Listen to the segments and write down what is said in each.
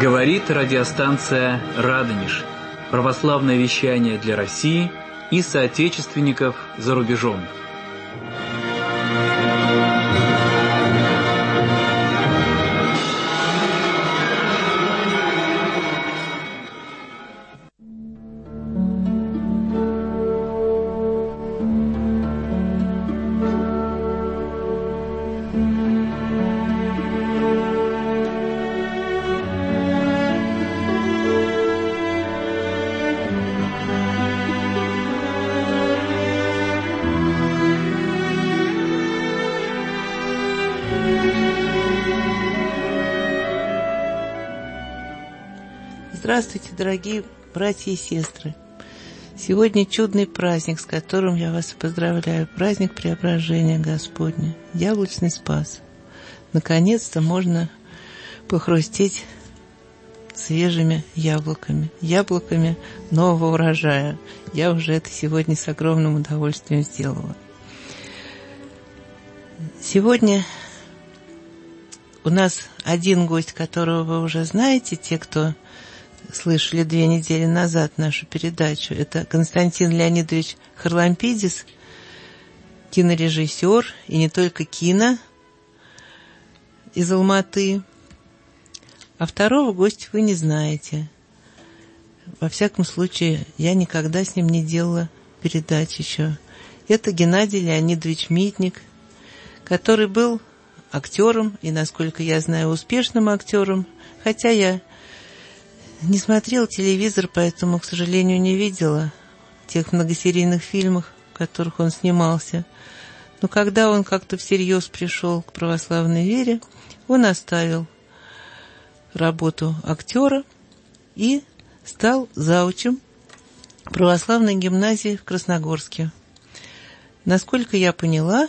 Говорит радиостанция «Радонеж». Православное вещание для России и соотечественников за рубежом. Здравствуйте, дорогие братья и сестры! Сегодня чудный праздник, с которым я вас поздравляю. Праздник Преображения Господня, Яблочный Спас. Наконец-то можно похрустеть свежими яблоками нового урожая. Я уже это сегодня с огромным удовольствием сделала. Сегодня у нас один гость, которого вы уже знаете, те, кто слышали 2 недели назад нашу передачу. Это Константин Леонидович Харлампидис, кинорежиссер, и не только кино, из Алматы. А второго гостя вы не знаете. Во всяком случае, я никогда с ним не делала передач еще. Это Геннадий Леонидович Митник, который был актером, и, насколько я знаю, успешным актером, хотя я не смотрел телевизор, поэтому, к сожалению, не видела тех многосерийных фильмов, в которых он снимался. Но когда он как-то всерьез пришел к православной вере, он оставил работу актера и стал заучем православной гимназии в Красногорске. Насколько я поняла,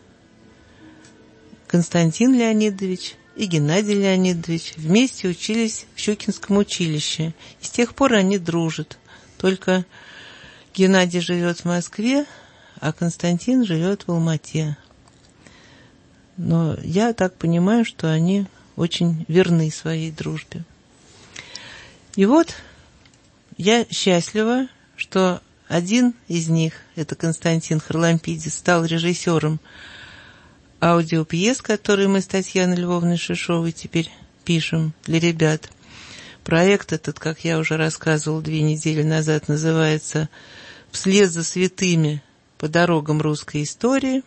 Константин Леонидович и Геннадий Леонидович вместе учились в Щукинском училище. И с тех пор они дружат. Только Геннадий живет в Москве, а Константин живет в Алмате. Но я так понимаю, что они очень верны своей дружбе. И вот я счастлива, что один из них, это Константин Харлампидис, стал режиссером аудиопьес, которые мы с Татьяной Львовной Шишовой теперь пишем для ребят. Проект этот, как я уже рассказывала 2 недели назад, называется «Вслед за святыми по дорогам русской истории».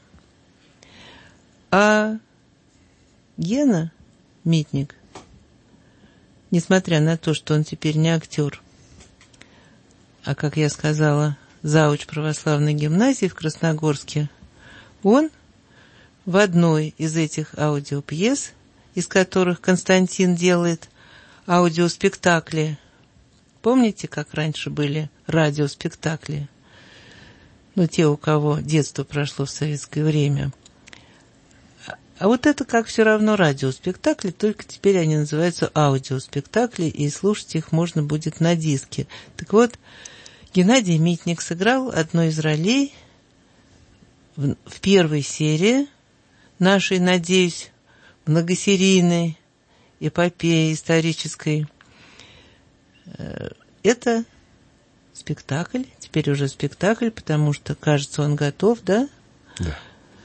А Гена Митник, несмотря на то, что он теперь не актер, а, как я сказала, зауч православной гимназии в Красногорске, он в одной из этих аудиопьес, из которых Константин делает аудиоспектакли. Помните, как раньше были радиоспектакли? Те, у кого детство прошло в советское время. А вот это как все равно радиоспектакли, только теперь они называются аудиоспектакли, и слушать их можно будет на диске. Так вот, Геннадий Митник сыграл одну из ролей в первой серии нашей, надеюсь, многосерийной эпопеи исторической. Это спектакль, теперь уже спектакль, потому что, кажется, он готов, да? Да.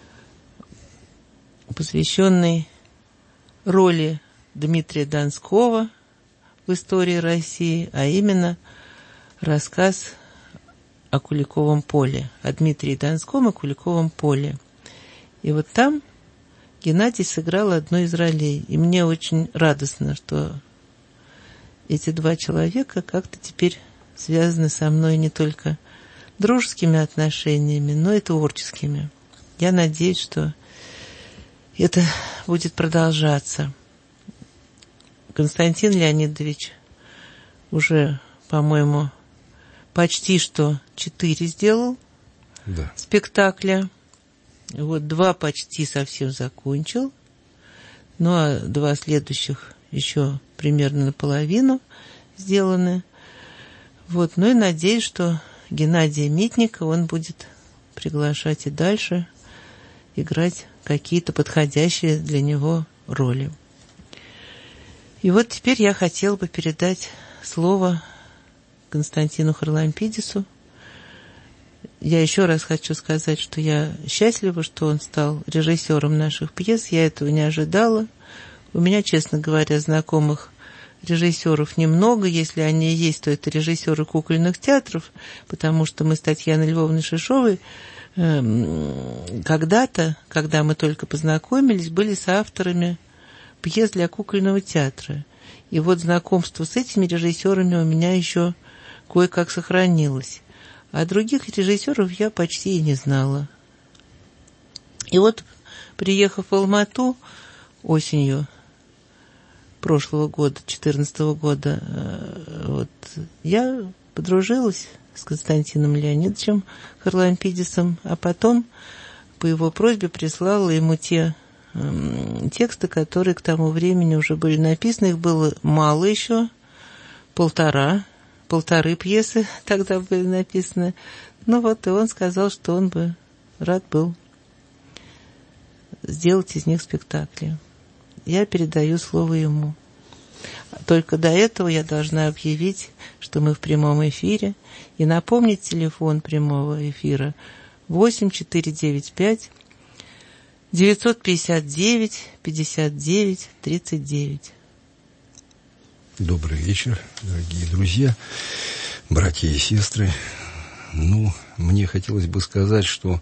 Посвященный роли Дмитрия Донского в истории России, а именно рассказ о Куликовом поле, о Дмитрии Донском и Куликовом поле. И вот там Геннадий сыграл одну из ролей. И мне очень радостно, что эти 2 человека как-то теперь связаны со мной не только дружескими отношениями, но и творческими. Я надеюсь, что это будет продолжаться. Константин Леонидович уже, по-моему, почти что 4 сделал спектакля. Вот 2 почти совсем закончил, а 2 следующих еще примерно наполовину сделаны. И надеюсь, что Геннадия Митника он будет приглашать и дальше играть какие-то подходящие для него роли. И вот теперь я хотела бы передать слово Константину Харлампидису. Я еще раз хочу сказать, что я счастлива, что он стал режиссером наших пьес. Я этого не ожидала. У меня, честно говоря, знакомых режиссеров немного. Если они есть, то это режиссеры кукольных театров, потому что мы с Татьяной Львовной Шишовой когда-то, когда мы только познакомились, были соавторами пьес для кукольного театра. И вот знакомство с этими режиссерами у меня еще кое-как сохранилось. А других режиссеров я почти и не знала. И вот, приехав в Алмату осенью прошлого года, 2014 года, вот, я подружилась с Константином Леонидовичем Харлампидисом, а потом по его просьбе прислала ему те тексты, которые к тому времени уже были написаны. Их было мало еще, полторы пьесы тогда были написаны. Ну вот, и он сказал, что он бы рад был сделать из них спектакли. Я передаю слово ему. Только до этого я должна объявить, что мы в прямом эфире, и напомнить телефон прямого эфира 8495 959 59 39. Добрый вечер, дорогие друзья, братья и сестры. Мне хотелось бы сказать, что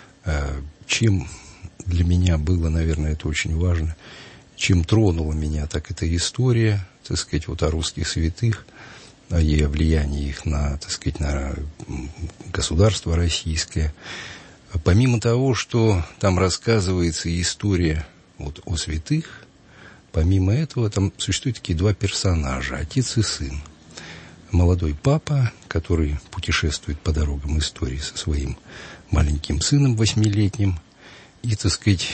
чем для меня было, наверное, это очень важно, чем тронула меня, так это история, так сказать, вот о русских святых, и о влиянии их на, так сказать, на государство российское. Помимо того, что там рассказывается история вот о святых, помимо этого там существуют такие два персонажа, отец и сын. Молодой папа, который путешествует по дорогам истории со своим маленьким сыном 8-летним, и, так сказать,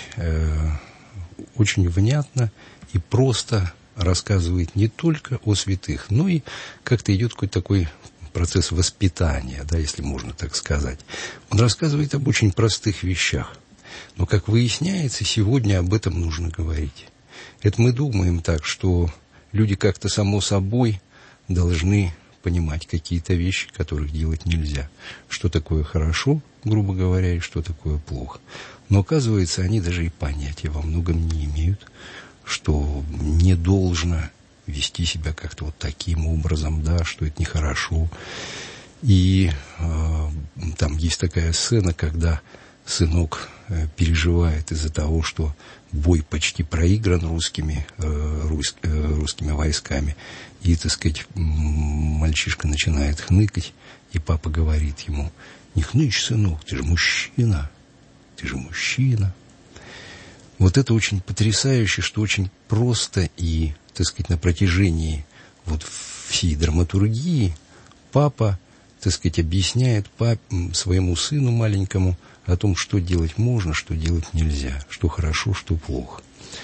очень внятно и просто рассказывает не только о святых, но и как-то идет какой-то такой процесс воспитания, да, если можно так сказать. Он рассказывает об очень простых вещах. Но, как выясняется, сегодня об этом нужно говорить. Это мы думаем так, что люди как-то само собой должны понимать какие-то вещи, которых делать нельзя. Что такое хорошо, грубо говоря, и что такое плохо. Но, оказывается, они даже и понятия во многом не имеют, что не должно вести себя как-то вот таким образом, да, что это нехорошо. И там есть такая сцена, когда сынок переживает из-за того, что бой почти проигран русскими войсками. И, так сказать, мальчишка начинает хныкать, и папа говорит ему: «Не хнычь, сынок, ты же мужчина, ты же мужчина». Вот это очень потрясающе, что очень просто и, так сказать, на протяжении вот всей драматургии папа, так сказать, объясняет своему сыну маленькому о том, что делать можно, что делать нельзя, что хорошо, что плохо.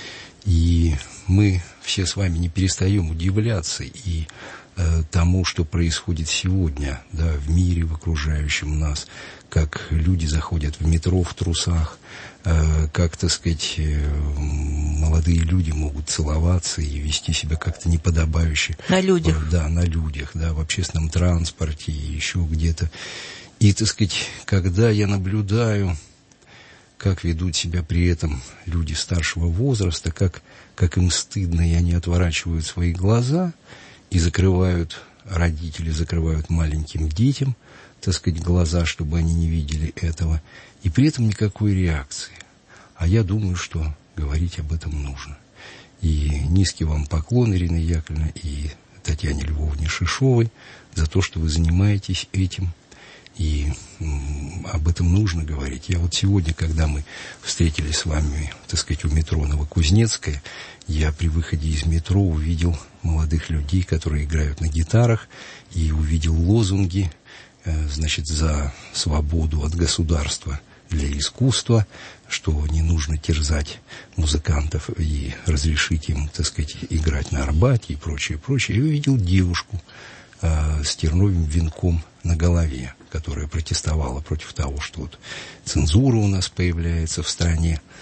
И мы все с вами не перестаем удивляться и тому, что происходит сегодня, да, в мире, в окружающем нас, как люди заходят в метро в трусах, как, так сказать, молодые люди могут целоваться и вести себя как-то неподобающе. На людях. Да, на людях, да, в общественном транспорте и еще где-то. И, так сказать, когда я наблюдаю, как ведут себя при этом люди старшего возраста, как им стыдно, и они отворачивают свои глаза и закрывают, родители закрывают маленьким детям, так сказать, глаза, чтобы они не видели этого, и при этом никакой реакции. А я думаю, что говорить об этом нужно. И низкий вам поклон, Ирина Яковлевна, и Татьяне Львовне Шишовой за то, что вы занимаетесь этим. И об этом нужно говорить. Я вот сегодня, когда мы встретились с вами, так сказать, у метро Новокузнецкая, я при выходе из метро увидел молодых людей, которые играют на гитарах, и увидел лозунги, значит, за свободу от государства для искусства, что не нужно терзать музыкантов и разрешить им, так сказать, играть на Арбате и прочее, прочее. Я увидел девушку с терновым венком на голове, которая протестовала против того, что вот цензура у нас появляется в стране.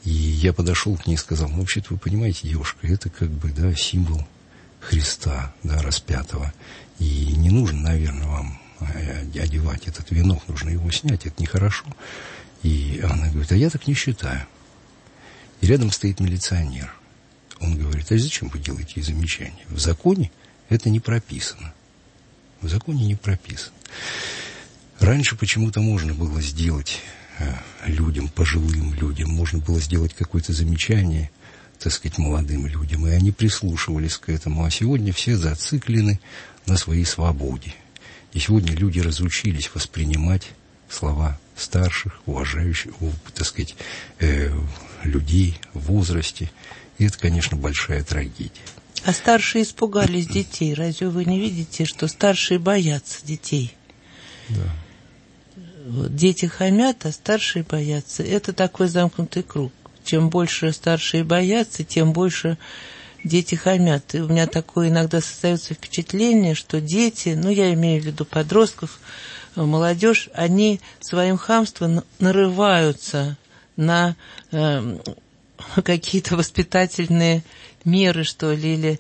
И я подошел к ней и сказал: ну, вообще-то, вы понимаете, девушка, это как бы, да, символ Христа, да, распятого. И не нужно, наверное, вам одевать этот венок, нужно его снять, это нехорошо. И она говорит: а я так не считаю. И рядом стоит милиционер. Он говорит: а зачем вы делаете ей замечания? В законе это не прописано. В законе не прописано. Раньше почему-то можно было сделать людям, пожилым людям, можно было сделать какое-то замечание, так сказать, молодым людям, и они прислушивались к этому. А сегодня все зациклены на своей свободе. И сегодня люди разучились воспринимать слова старших, уважающих, так сказать, людей в возрасте. И это, конечно, большая трагедия. А старшие испугались детей. Разве вы не видите, что старшие боятся детей? Да. Вот, дети хамят, а старшие боятся. Это такой замкнутый круг. Чем больше старшие боятся, тем больше дети хамят. И у меня такое иногда создается впечатление, что дети, ну, я имею в виду подростков, молодежь, они своим хамством нарываются на какие-то воспитательные меры, что ли, или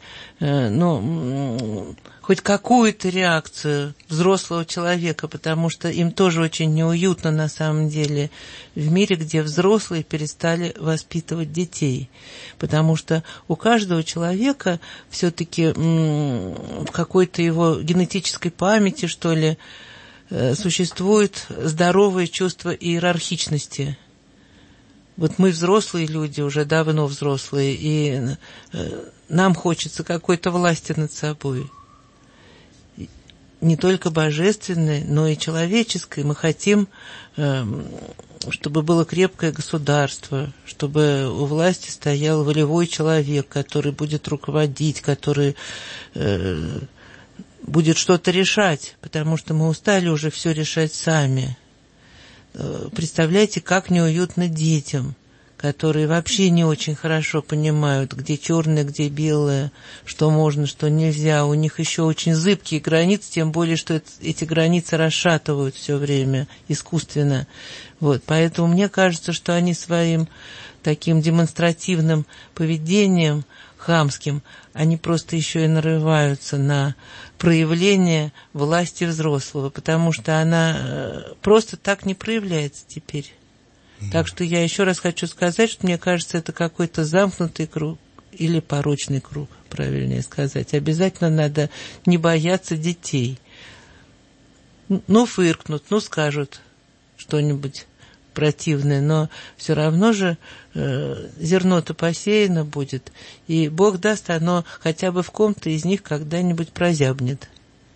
хоть какую-то реакцию взрослого человека, потому что им тоже очень неуютно на самом деле в мире, где взрослые перестали воспитывать детей. Потому что у каждого человека все-таки в какой-то его генетической памяти, что ли, существует здоровое чувство иерархичности. Вот мы взрослые люди, уже давно взрослые, и нам хочется какой-то власти над собой. Не только божественной, но и человеческой. Мы хотим, чтобы было крепкое государство, чтобы у власти стоял волевой человек, который будет руководить, который будет что-то решать, потому что мы устали уже все решать сами. Представляете, как неуютно детям, которые вообще не очень хорошо понимают, где черное, где белое, что можно, что нельзя. У них еще очень зыбкие границы, тем более, что эти границы расшатывают все время искусственно. Вот, поэтому мне кажется, что они своим таким демонстративным поведением хамским, они просто еще и нарываются на проявление власти взрослого, потому что она просто так не проявляется теперь. Так что я еще раз хочу сказать, что мне кажется, это какой-то замкнутый круг или порочный круг, правильнее сказать. Обязательно надо не бояться детей. Ну, фыркнут, ну, скажут что-нибудь противное, но все равно же зерно-то посеяно будет, и Бог даст, оно хотя бы в ком-то из них когда-нибудь прозябнет.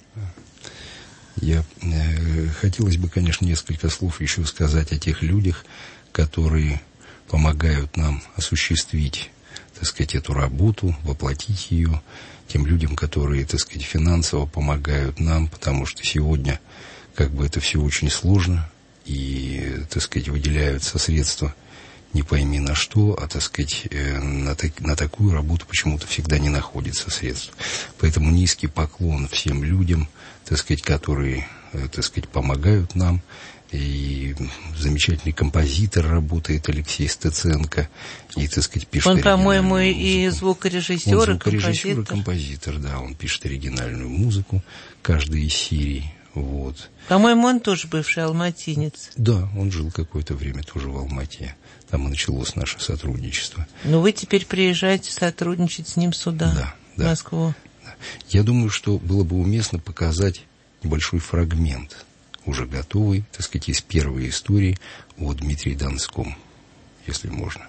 Хотелось бы, конечно, несколько слов еще сказать о тех людях, которые помогают нам осуществить, так сказать, эту работу, воплотить ее, тем людям, которые, так сказать, финансово помогают нам, потому что сегодня как бы это все очень сложно, и, так сказать, выделяются средства не пойми на что, а, так сказать, на такую работу почему-то всегда не находится средств. Поэтому низкий поклон всем людям, так сказать, которые, так сказать, помогают нам. И замечательный композитор работает Алексей Стеценко, и, так сказать, пишет он, по-моему, музыку. И звукорежиссер, он звукорежиссер и композитор, да, он пишет оригинальную музыку каждой из серий. Вот. По-моему, он тоже бывший алматинец. Да, он жил какое-то время тоже в Алмате. Там и началось наше сотрудничество. Но вы теперь приезжаете сотрудничать с ним сюда, в Москву. Да. Я думаю, что было бы уместно показать небольшой фрагмент, уже готовый, так сказать, из первой истории о Дмитрии Донском, если можно.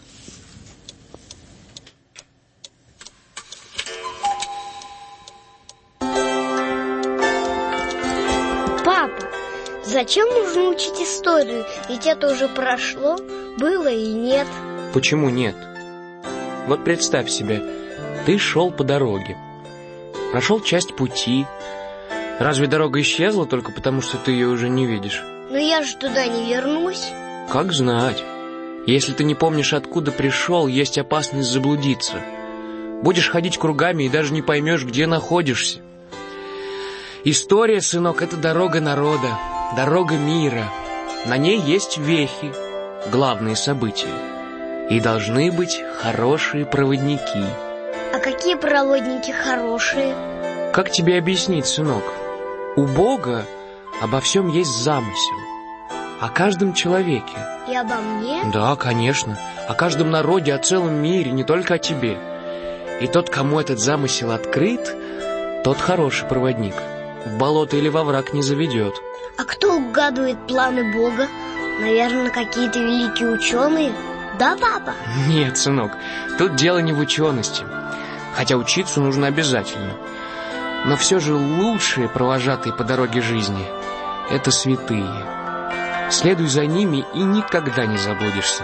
Зачем нужно учить историю? Ведь это уже прошло, было и нет. Почему нет? Вот представь себе, ты шел по дороге, прошел часть пути. Разве дорога исчезла только потому, что ты ее уже не видишь? Но я же туда не вернусь. Как знать. Если ты не помнишь, откуда пришел, есть опасность заблудиться. Будешь ходить кругами и даже не поймешь, где находишься. История, сынок, это дорога народа. Дорога мира. На ней есть вехи, главные события. И должны быть хорошие проводники. А какие проводники хорошие? Как тебе объяснить, сынок? У Бога обо всем есть замысел. О каждом человеке. И обо мне? Да, конечно. О каждом народе, о целом мире, не только о тебе. И тот, кому этот замысел открыт, тот хороший проводник. В болото или во враг не заведет. А кто угадывает планы Бога? Наверное, какие-то великие ученые? Да, папа? Нет, сынок, тут дело не в учености. Хотя учиться нужно обязательно. Но все же лучшие провожатые по дороге жизни — это святые. Следуй за ними и никогда не заблудишься.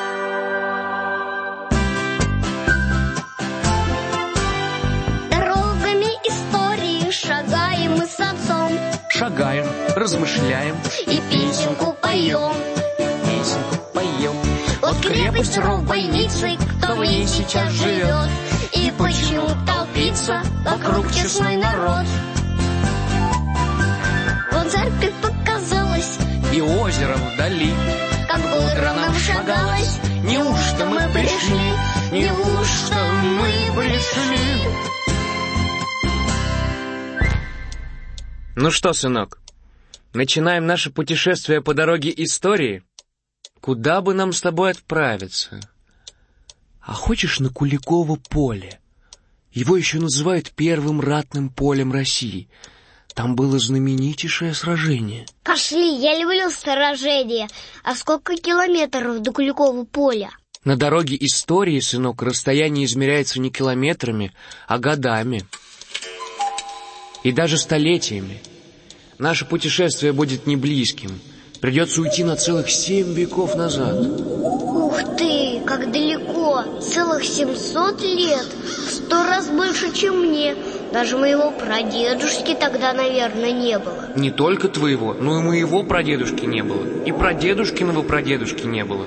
Дорогами истории шагаем мы с отцом. Шагаем, размышляем И песенку поем. Песенку поем. Вот крепость ров бойницы, кто в ней сейчас живет, и почему толпится вокруг честной народ. Вот церковь показалась, И озеро вдали. как бодро нам шагалось. Неужто мы пришли? Неужто мы пришли? Ну что, сынок, начинаем наше путешествие по дороге истории? Куда бы нам с тобой отправиться? А хочешь на Куликово поле? Его еще называют первым ратным полем России. Там было знаменитейшее сражение. Пошли, я люблю сражения. А сколько километров до Куликового поля? На дороге истории, сынок, расстояние измеряется не километрами, а годами. И даже столетиями. Наше путешествие будет не близким. Придется уйти на целых 7 веков назад. Ух ты, как далеко! Целых 700 лет! В 100 раз больше, чем мне. Даже моего прадедушки тогда, наверное, не было. Не только твоего, но и моего прадедушки не было. И прадедушкиного прадедушки не было.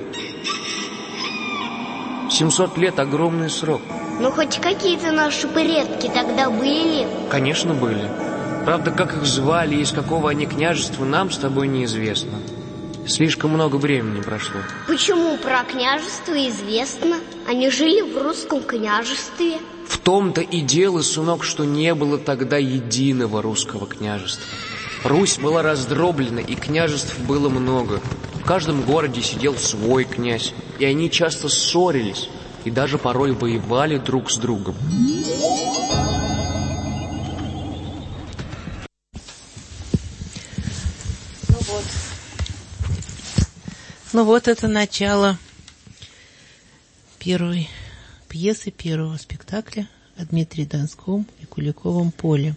700 лет — огромный срок. Но хоть какие-то наши предки тогда были? Конечно, были. Правда, как их звали и из какого они княжества, нам с тобой неизвестно. Слишком много времени прошло. Почему про княжество известно? Они жили в русском княжестве. В том-то и дело, сынок, что не было тогда единого русского княжества. Русь была раздроблена, и княжеств было много. В каждом городе сидел свой князь, и они часто ссорились, и даже порой воевали друг с другом. Ну вот это начало первой пьесы, первого спектакля о Дмитрии Донском и Куликовом поле.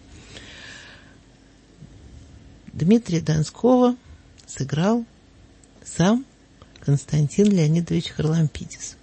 Дмитрия Донского сыграл сам Константин Леонидович Харлампидис.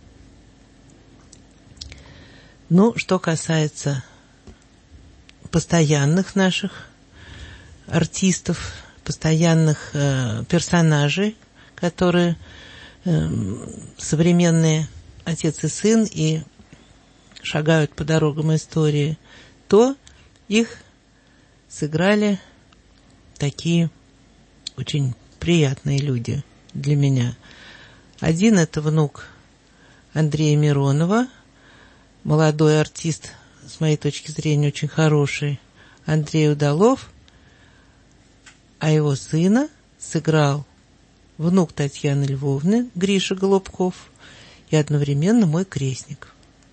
Ну, что касается постоянных наших артистов, постоянных персонажей, которые современные отец и сын и шагают по дорогам истории, то их сыграли такие очень приятные люди для меня. Один — это внук Андрея Миронова, молодой артист, с моей точки зрения, очень хороший, Андрей Удалов, а его сына сыграл внук Татьяны Львовны, Гриша Голубков, и одновременно мой крестник.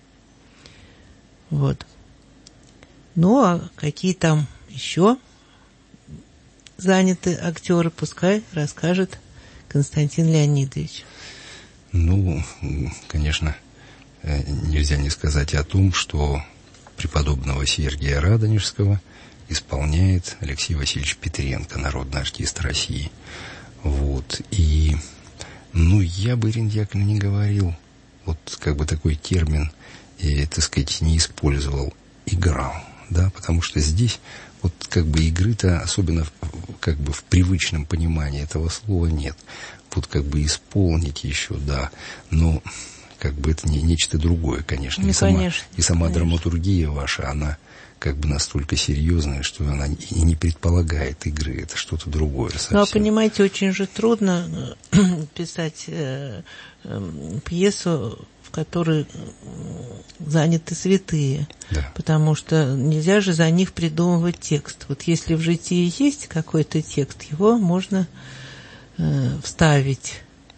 Вот. Ну, а какие там еще заняты актеры, пускай расскажет Константин Леонидович. Ну, конечно, нельзя не сказать о том, что преподобного Сергия Радонежского исполняет Алексей Васильевич Петренко, народный артист России. Вот. И, ну, я бы, Ирина Яковлевна, не говорил, вот как бы такой термин, так сказать, не использовал, играл, да, потому что здесь вот как бы игры-то, особенно как бы в привычном понимании этого слова, нет. Вот как бы исполнить еще, да, но как бы это не нечто другое, конечно. Ну, и сама драматургия ваша, она как бы настолько серьезная, что она и не предполагает игры, это что-то другое совсем. Ну, а понимаете, очень же трудно писать пьесу в которой заняты святые. Да. Потому что нельзя же за них придумывать текст. Вот если в житии есть какой-то текст, его можно вставить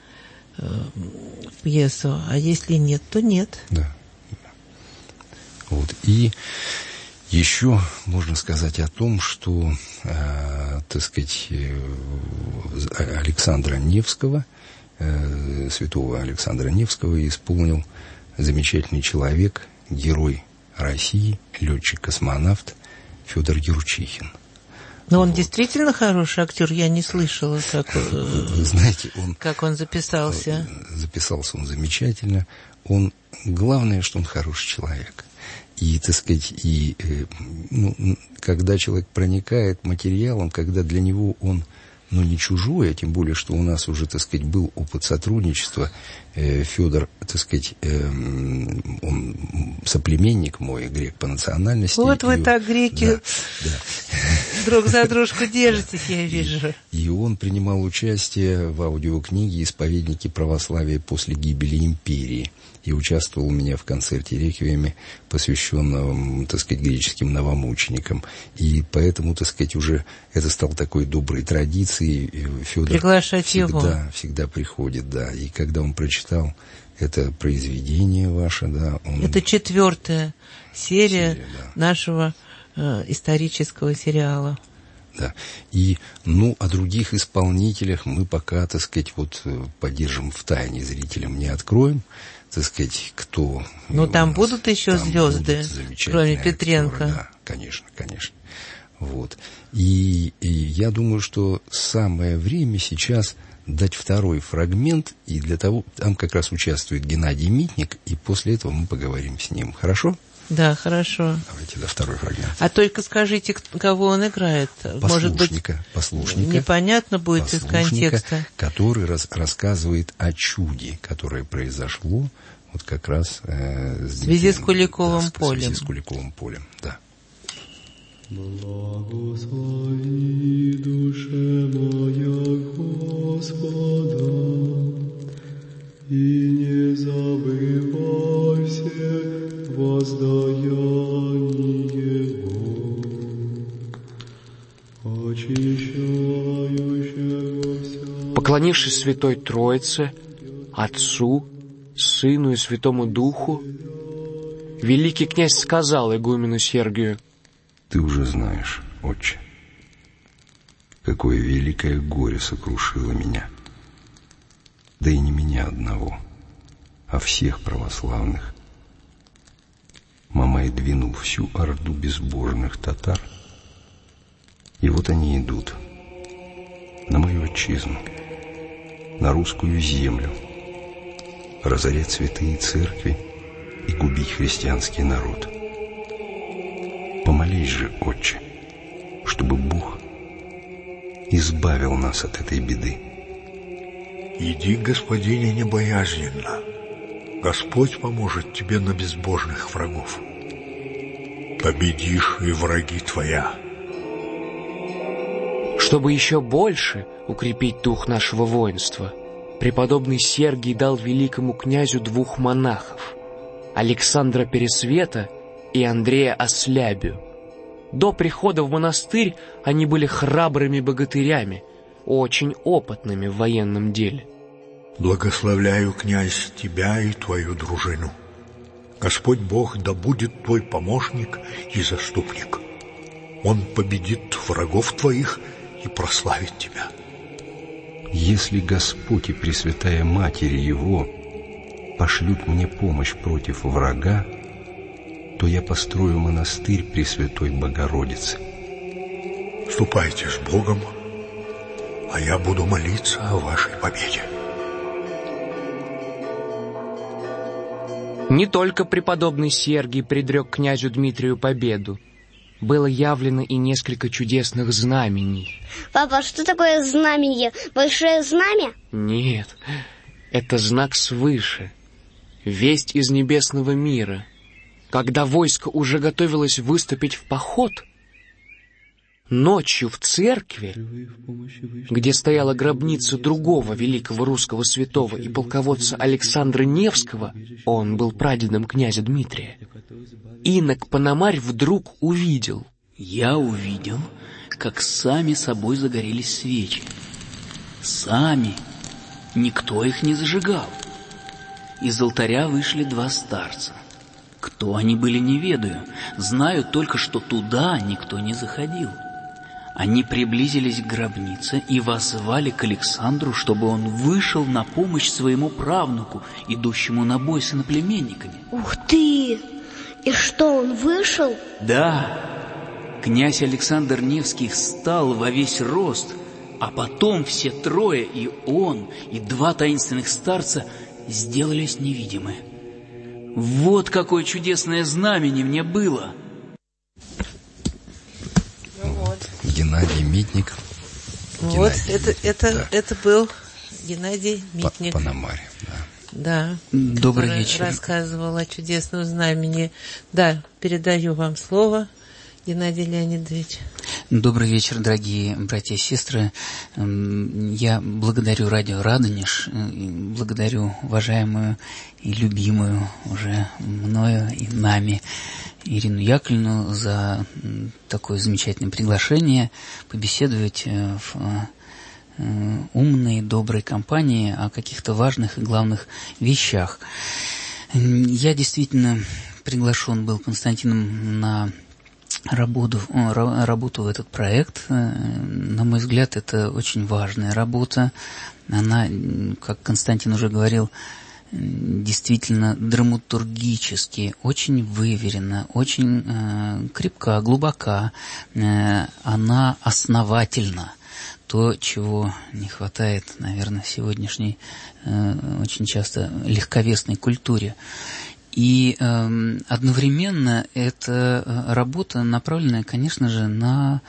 в пьесу, а если нет, то нет. Да. Вот. И еще можно сказать о том, что, так сказать, Александра Невского, святого Александра Невского исполнил замечательный человек, герой России, летчик-космонавт Федор Юрчихин. Но он действительно хороший актер, я не слышала, Вы знаете, как он записался. Записался он замечательно. Главное, что он хороший человек. И, так сказать, когда человек проникает материалом, когда для него он, не чужой, а тем более, что у нас уже, так сказать, был опыт сотрудничества. Федор, так сказать, он соплеменник мой, грек по национальности. Вот вы так, греки, да. друг за дружку держитесь, я вижу. И он принимал участие в аудиокниге «Исповедники православия после гибели империи». И участвовал у меня в концерте «Реквиеме», посвященном, так сказать, греческим новомученикам. И поэтому, так сказать, уже это стало такой доброй традицией. Федор приглашать всегда приходит, да. И когда он прочитал это произведение ваше, да, это 4-я серия нашего исторического сериала. Да. И, о других исполнителях мы пока, так сказать, поддержим в тайне, зрителям не откроем, так сказать, кто... там будут еще звезды, кроме Петренко. Актеры, да, конечно. Вот. И я думаю, что самое время сейчас дать второй фрагмент, и для того, там как раз участвует Геннадий Митник, и после этого мы поговорим с ним. Хорошо? Да, хорошо. Давайте второй фрагмент. А только скажите, кого он играет. Может быть, послушника. Непонятно будет из контекста. Который рассказывает о чуде, которое произошло как раз в связи с Куликовым полем. В связи с Куликовым полем, да. Благослови душе моя Господа, и не забывай все воздаяние Его, очищающего вся. Поклонившись Святой Троице, Отцу, Сыну и Святому Духу, великий князь сказал игумену Сергию: «Ты уже знаешь, отче, какое великое горе сокрушило меня, да и не меня одного, а всех православных. Мамай двинул всю орду безбожных татар, и вот они идут на мою отчизну, на русскую землю, разорять святые церкви и губить христианский народ. Помолись же, отче, чтобы Бог избавил нас от этой беды». «Иди, господине, небоязненно. Господь поможет тебе на безбожных врагов. Победишь и враги твоя». Чтобы еще больше укрепить дух нашего воинства, преподобный Сергий дал великому князю 2 монахов — Александра Пересвета и Андрея Ослябию. До прихода в монастырь они были храбрыми богатырями, очень опытными в военном деле. «Благословляю, князь, тебя и твою дружину. Господь Бог да будет твой помощник и заступник. Он победит врагов твоих и прославит тебя». «Если Господь и Пресвятая Матерь Его пошлют мне помощь против врага, то я построю монастырь Пресвятой Богородицы». «Ступайте с Богом, а я буду молиться о вашей победе». Не только преподобный Сергий предрек князю Дмитрию победу. Было явлено и несколько чудесных знамений. Папа, что такое знамение? Большое знамя? Нет, это знак свыше. Весть из небесного мира. Когда войско уже готовилось выступить в поход, Ночью в церкви, где стояла гробница другого великого русского святого и полководца Александра Невского, он был прадедом князя Дмитрия, инок Пономарь вдруг увидел. Я увидел, как сами собой загорелись свечи. Сами. Никто их не зажигал. Из алтаря вышли два старца. Кто они были, не ведаю. Знаю только, что туда никто не заходил. Они приблизились к гробнице и воззвали к Александру, чтобы он вышел на помощь своему правнуку, идущему на бой с иноплеменниками. Ух ты! И что, он вышел? Да. Князь Александр Невский встал во весь рост, а потом все трое, и он, и два таинственных старца, сделались невидимы. Вот какое чудесное знамение мне было! Геннадий Митник. Вот, Геннадий, это был Геннадий Митник. Пономарь, да. Да. Добрый вечер. Рассказывал о чудесном знамени. Да, передаю вам слово, Геннадий Леонидович. Добрый вечер, дорогие братья и сестры. Я благодарю радио «Радонеж», благодарю уважаемую и любимую уже мною и нами Ирину Яковлевну за такое замечательное приглашение побеседовать в умной, доброй компании о каких-то важных и главных вещах. Я действительно приглашен был Константином на работу в этот проект. На мой взгляд, это очень важная работа. Она, как Константин уже говорил, действительно драматургически очень выверена, очень крепка, глубока. Она основательна. То, чего не хватает, наверное, в сегодняшней очень часто легковесной культуре. И одновременно эта работа направленная, конечно же, на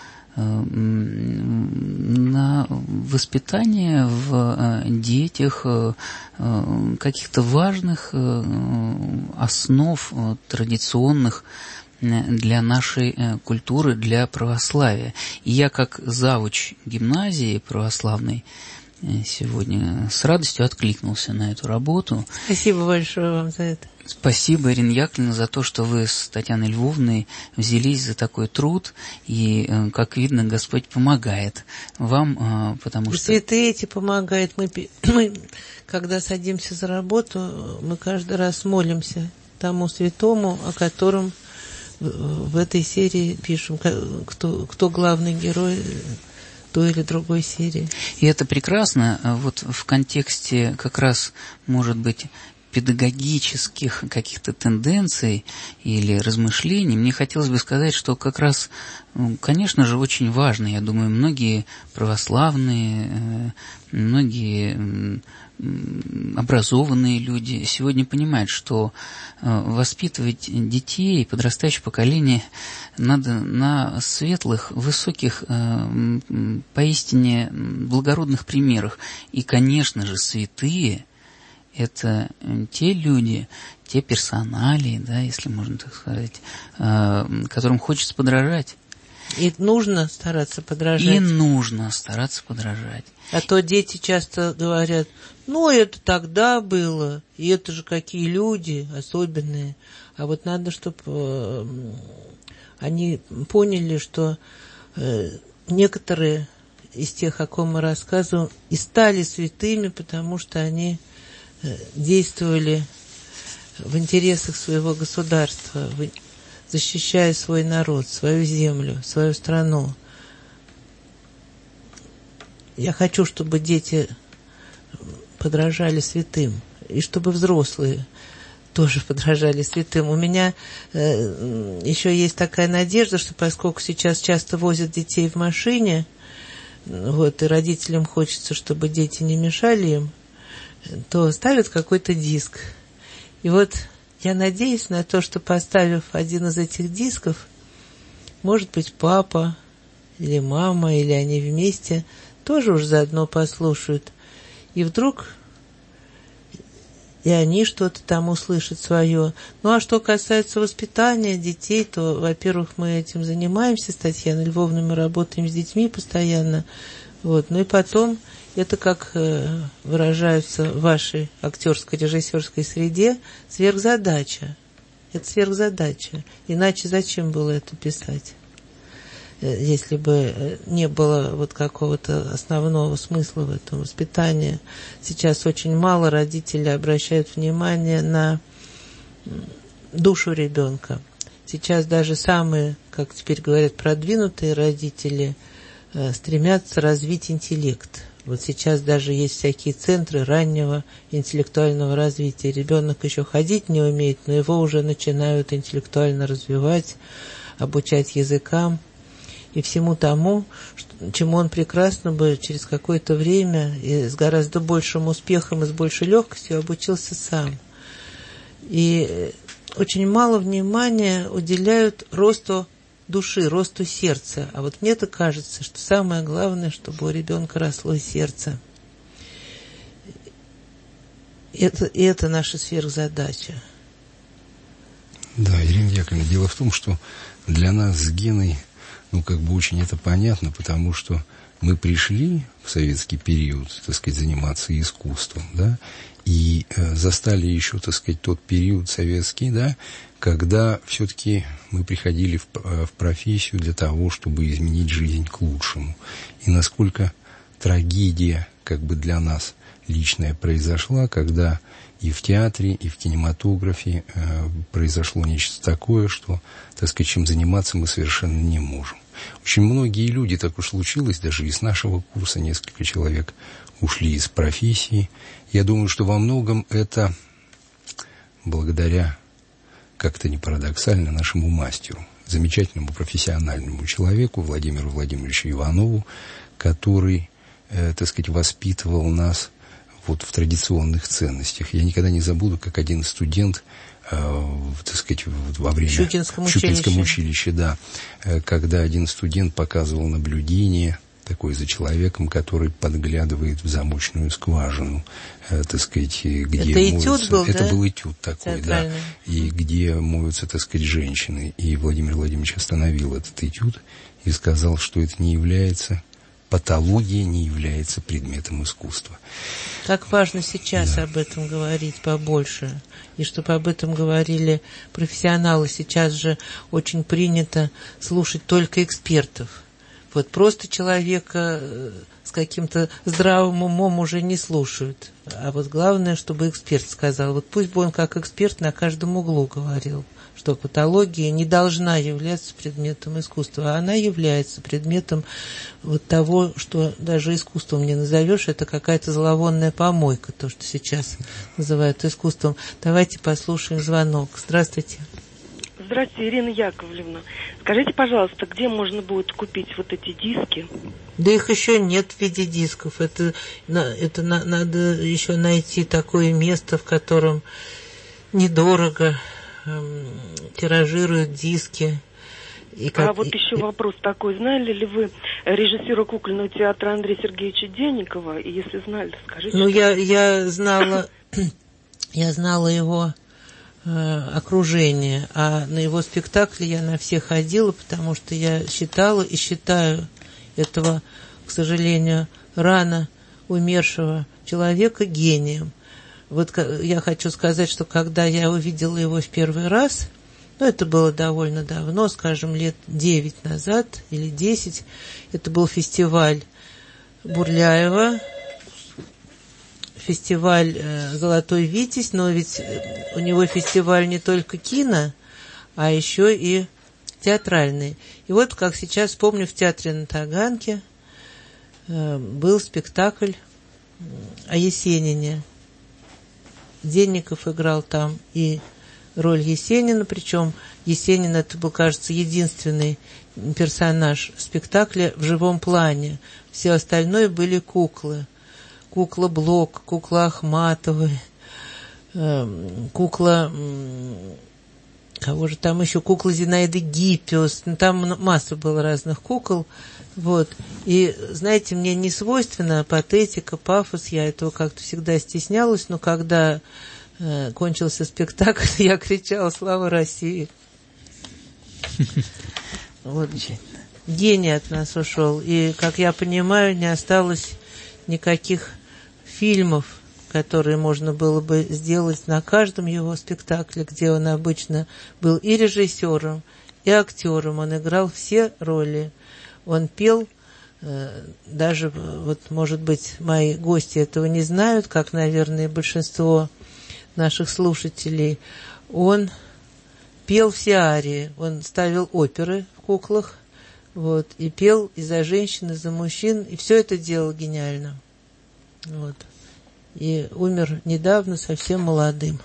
воспитание в детях каких-то важных основ традиционных для нашей культуры, для православия. И я, как завуч гимназии православной, сегодня с радостью откликнулся на эту работу. Спасибо большое вам за это. Спасибо, Ирина Яковлевна, за то, что вы с Татьяной Львовной взялись за такой труд. И, как видно, Господь помогает вам, потому что... Святые эти помогают. Мы, когда садимся за работу, мы каждый раз молимся тому святому, о котором в этой серии пишем, кто главный герой той или другой серии. И это прекрасно. Вот в контексте как раз, может быть, педагогических каких-то тенденций или размышлений, мне хотелось бы сказать, что как раз, конечно же, очень важно, я думаю, многие православные, многие образованные люди сегодня понимают, что воспитывать детей, подрастающее поколение надо на светлых, высоких, поистине благородных примерах. И, конечно же, святые — это те люди, те персоналии, да, если можно так сказать, которым хочется подражать. И нужно стараться подражать. И нужно стараться подражать. А то дети часто говорят: ну, это тогда было, и это же какие люди особенные. А вот надо, чтобы они поняли, что некоторые из тех, о ком мы рассказываем, и стали святыми, потому что они действовали в интересах своего государства, защищая свой народ, свою землю, свою страну. Я хочу, чтобы дети подражали святым, и чтобы взрослые тоже подражали святым. У меня еще есть такая надежда, что поскольку сейчас часто возят детей в машине, вот, и родителям хочется, чтобы дети не мешали им, то ставят какой-то диск. И вот я надеюсь на то, что, поставив один из этих дисков, может быть, папа или мама, или они вместе тоже уж заодно послушают. И вдруг и они что-то там услышат свое. Ну, а что касается воспитания детей, то, во-первых, мы этим занимаемся с Татьяной Львовной, мы работаем с детьми постоянно. Вот. Ну и потом, это, как выражаются в вашей актерской, режиссерской среде, сверхзадача. Это сверхзадача. Иначе зачем было это писать? Если бы не было вот какого-то основного смысла в этом воспитании. Сейчас очень мало родителей обращают внимание на душу ребенка. Сейчас даже самые, как теперь говорят, продвинутые родители стремятся развить интеллект. Вот сейчас даже есть всякие центры раннего интеллектуального развития. Ребенок еще ходить не умеет, но его уже начинают интеллектуально развивать, обучать языкам и всему тому, чему он прекрасно бы через какое-то время и с гораздо большим успехом и с большей легкостью обучился сам. И очень мало внимания уделяют росту души, росту сердца. А вот мне-то кажется, что самое главное, чтобы у ребенка росло сердце. Это наша сверхзадача. Да, Ирина Яковлевна, дело в том, что для нас с Геной, очень это понятно, потому что мы пришли в советский период, так сказать, заниматься искусством, да, и застали еще, так сказать, тот период советский, да, когда все-таки мы приходили в профессию для того, чтобы изменить жизнь к лучшему. И насколько трагедия, для нас личная произошла, когда и в театре, и в кинематографе произошло нечто такое, что, так сказать, чем заниматься мы совершенно не можем. Очень многие люди, так уж случилось, даже из нашего курса несколько человек ушли из профессии. Я думаю, что во многом это благодаря, как-то не парадоксально, нашему мастеру, замечательному профессиональному человеку Владимиру Владимировичу Иванову, который, так сказать, воспитывал нас вот в традиционных ценностях. Я никогда не забуду, как один студент, так сказать, во время... В Щукинском училище, да. Когда один студент показывал наблюдение такое за человеком, который подглядывает в замочную скважину, так сказать, где это моются... Этюд был, это да? был этюд такой, да. И где моются, так сказать, женщины. И Владимир Владимирович остановил этот этюд и сказал, что это не является... Патология не является предметом искусства. Как важно сейчас об этом говорить побольше, и чтобы об этом говорили профессионалы. Сейчас же очень принято слушать только экспертов. Вот просто человека с каким-то здравым умом уже не слушают. А вот главное, чтобы эксперт сказал. Вот пусть бы он как эксперт на каждом углу говорил, что патология не должна являться предметом искусства, а она является предметом вот того, что даже искусством не назовешь, это какая-то зловонная помойка, то, что сейчас называют искусством. Давайте послушаем звонок. Здравствуйте. Здравствуйте, Ирина Яковлевна. Скажите, пожалуйста, где можно будет купить вот эти диски? Да их еще нет в виде дисков. Это надо еще найти такое место, в котором недорого тиражируют диски. Вот еще вопрос такой. Знали ли вы режиссера кукольного театра Андрея Сергеевича Денникова? И если знали, скажите. Я знала его окружение, а на его спектакли я на все ходила, потому что я считала и считаю этого, к сожалению, рано умершего человека гением. Вот я хочу сказать, что когда я увидела его в первый раз, это было довольно давно, скажем, лет 9 назад или 10, это был фестиваль Бурляева, фестиваль «Золотой Витязь», но ведь у него фестиваль не только кино, а еще и театральный. И вот, как сейчас помню, в театре на Таганке был спектакль о Есенине. Денников играл там и роль Есенина, причем Есенин это был, кажется, единственный персонаж спектакля в живом плане. Все остальное были куклы. Кукла Блок, кукла Ахматовой, кукла... Кого же там еще? Кукла Зинаиды Гиппиус. Там масса было разных кукол. Вот. И, знаете, мне не свойственна патетика, пафос. Я этого как-то всегда стеснялась. Но когда кончился спектакль, я кричала «Слава России!». Вот. Гений от нас ушел. И, как я понимаю, не осталось никаких фильмов, которые можно было бы сделать на каждом его спектакле, где он обычно был и режиссером, и актером. Он играл все роли. Он пел, даже, вот, может быть, мои гости этого не знают, как, наверное, большинство наших слушателей. Он пел все арии. Он ставил оперы в куклах, вот, и пел и за женщин, и за мужчин, и все это делал гениально. Вот. И умер недавно, совсем молодым.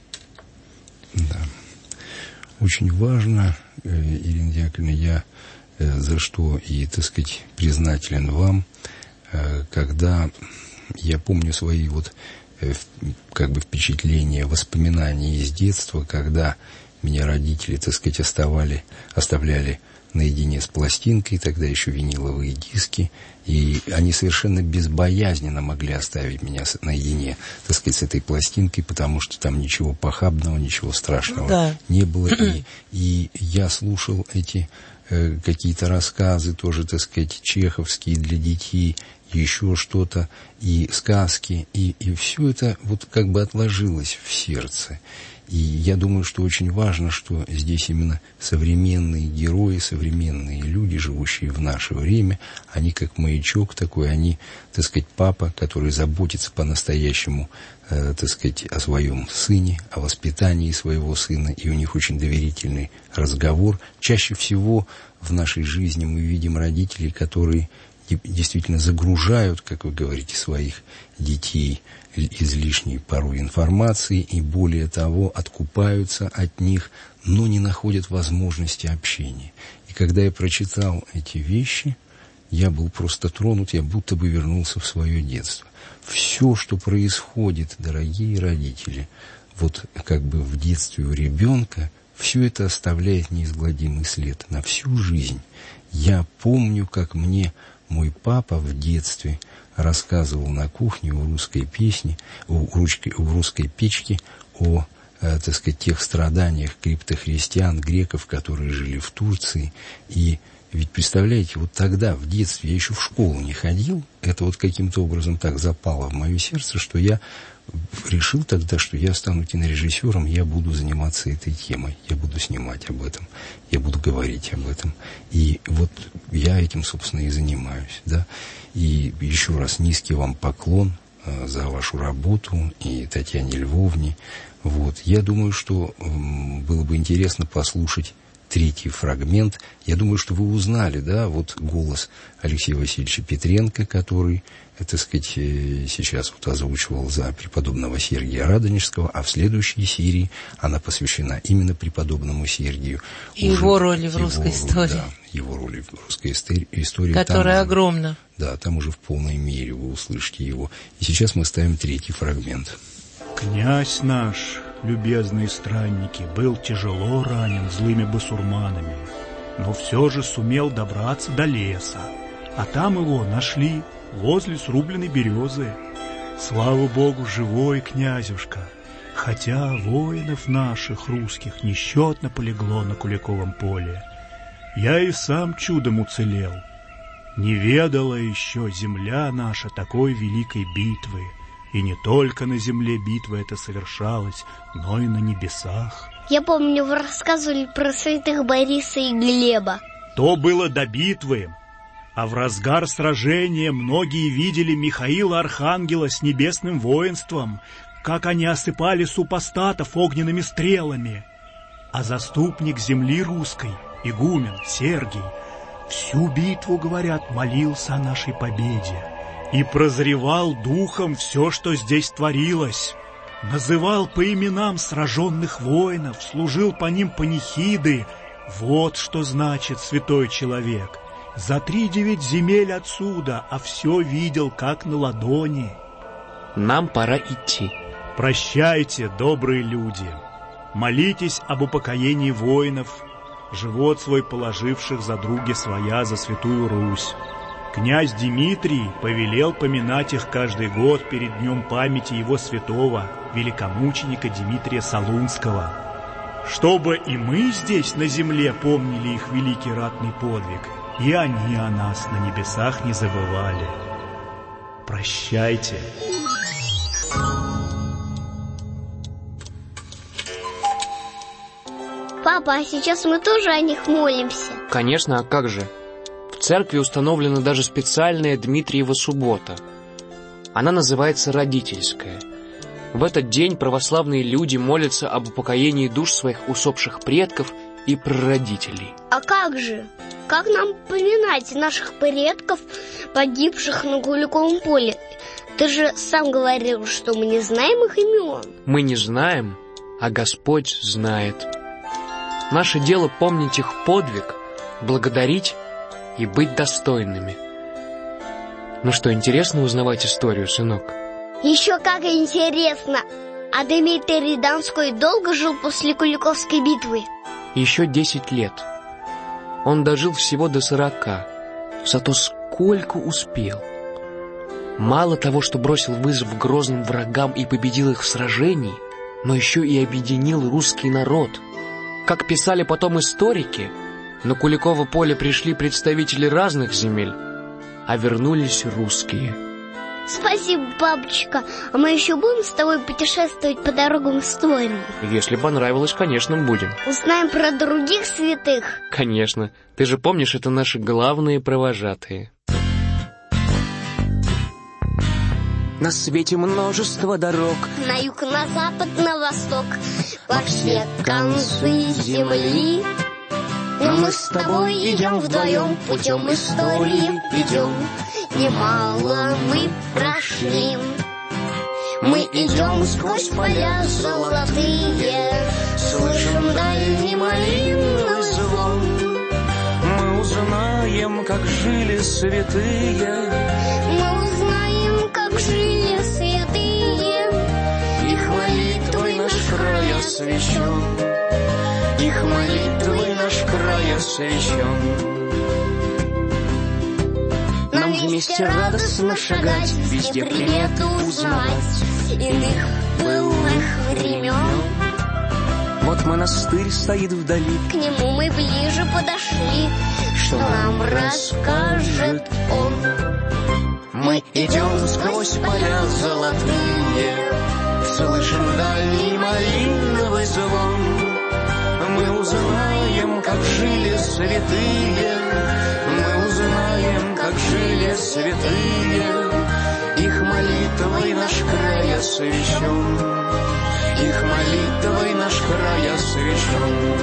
Да. Очень важно, Ирина Яковлевна, я за что и, так сказать, признателен вам, когда я помню свои вот как бы впечатления, воспоминания из детства, когда меня родители, так сказать, оставляли наедине с пластинкой, тогда еще виниловые диски, и они совершенно безбоязненно могли оставить меня наедине, так сказать, с этой пластинкой, потому что там ничего похабного, ничего страшного не было, и я слушал эти какие-то рассказы тоже, так сказать, чеховские для детей, еще что-то, и сказки, и все это вот как бы отложилось в сердце. И я думаю, что очень важно, что здесь именно современные герои, современные люди, живущие в наше время, они как маячок такой, они, так сказать, папа, который заботится по-настоящему, так сказать, о своем сыне, о воспитании своего сына, и у них очень доверительный разговор. Чаще всего в нашей жизни мы видим родителей, которые действительно загружают, как вы говорите, своих детей излишней порой информации и, более того, откупаются от них, но не находят возможности общения. И когда я прочитал эти вещи, я был просто тронут, я будто бы вернулся в свое детство. Все, что происходит, дорогие родители, вот как бы в детстве у ребенка, все это оставляет неизгладимый след на всю жизнь. Я помню, как мне мой папа в детстве рассказывал на кухне у русской печки о, так сказать, тех страданиях криптохристиан, греков, которые жили в Турции. И ведь, представляете, вот тогда, в детстве, я еще в школу не ходил, это вот каким-то образом так запало в мое сердце, что я решил тогда, что я стану кинорежиссером, я буду заниматься этой темой, я буду снимать об этом, я буду говорить об этом. И вот я этим, собственно, и занимаюсь, да. И еще раз низкий вам поклон за вашу работу и Татьяне Львовне. Вот. Я думаю, что было бы интересно послушать третий фрагмент. Я думаю, что вы узнали, да, вот голос Алексея Васильевича Петренко, который, так сказать, сейчас вот озвучивал за преподобного Сергия Радонежского, а в следующей серии она посвящена именно преподобному Сергию. Его роли в русской истории. Да, его роли в русской истории. Которая огромна. Да, там уже в полной мере вы услышите его. И сейчас мы ставим третий фрагмент. Князь наш, любезные странники, был тяжело ранен злыми басурманами, но все же сумел добраться до леса, а там его нашли возле срубленной березы. Слава Богу, живой князюшка, хотя воинов наших русских несчетно полегло на Куликовом поле. Я и сам чудом уцелел. Не ведала еще земля наша такой великой битвы. И не только на земле битва эта совершалась, но и на небесах. Я помню, вы рассказывали про святых Бориса и Глеба. То было до битвы, а в разгар сражения многие видели Михаила Архангела с небесным воинством, как они осыпали супостатов огненными стрелами. А заступник земли русской, игумен Сергий, всю битву, говорят, молился о нашей победе. И прозревал духом все, что здесь творилось. Называл по именам сраженных воинов, служил по ним панихиды. Вот что значит святой человек. За 3-9 земель отсюда, а все видел, как на ладони. Нам пора идти. Прощайте, добрые люди. Молитесь об упокоении воинов, живот свой положивших за други своя, за святую Русь. Князь Дмитрий повелел поминать их каждый год перед днем памяти его святого, великомученика Дмитрия Солунского, чтобы и мы здесь на земле помнили их великий ратный подвиг, и они о нас на небесах не забывали. Прощайте. Папа, а сейчас мы тоже о них молимся? Конечно, а как же? В церкви установлена даже специальная Дмитриева суббота. Она называется родительская. В этот день православные люди молятся об упокоении душ своих усопших предков и прародителей. А как же? Как нам поминать наших предков, погибших на Куликовом поле? Ты же сам говорил, что мы не знаем их имен. Мы не знаем, а Господь знает. Наше дело помнить их подвиг, благодарить и быть достойными. Ну что, интересно узнавать историю, сынок? Еще как интересно! А Дмитрий Донской долго жил после Куликовской битвы? Еще 10 лет. Он дожил всего до 40. Зато сколько успел. Мало того, что бросил вызов грозным врагам и победил их в сражении, но еще и объединил русский народ. Как писали потом историки, на Куликово поле пришли представители разных земель, а вернулись русские. Спасибо, папочка. А мы еще будем с тобой путешествовать по дорогам истории? Если понравилось, конечно, будем. Узнаем про других святых? Конечно. Ты же помнишь, это наши главные провожатые. На свете множество дорог. На юг, на запад, на восток, во все концы земли. Но мы с тобой идем вдвоем, путем истории идем. Немало мы прошли. Мы идем сквозь поля золотые, слышим дальний малиновый звон. Мы узнаем, как жили святые. Мы узнаем, как жили святые. Их молитвой наш край освящен. Их молитвой наш край освящен. Нам вместе радостно шагать, везде приметы узнавать иных былых времен. Вот монастырь стоит вдали, к нему мы ближе подошли. Что нам расскажет он? Мы идем сквозь поля золотые, слышим дальний малиновый звон. Мы узнаем, как жили святые. Мы узнаем, как жили святые. Их молитвой наш край освящен. Их молитвой наш край освящен.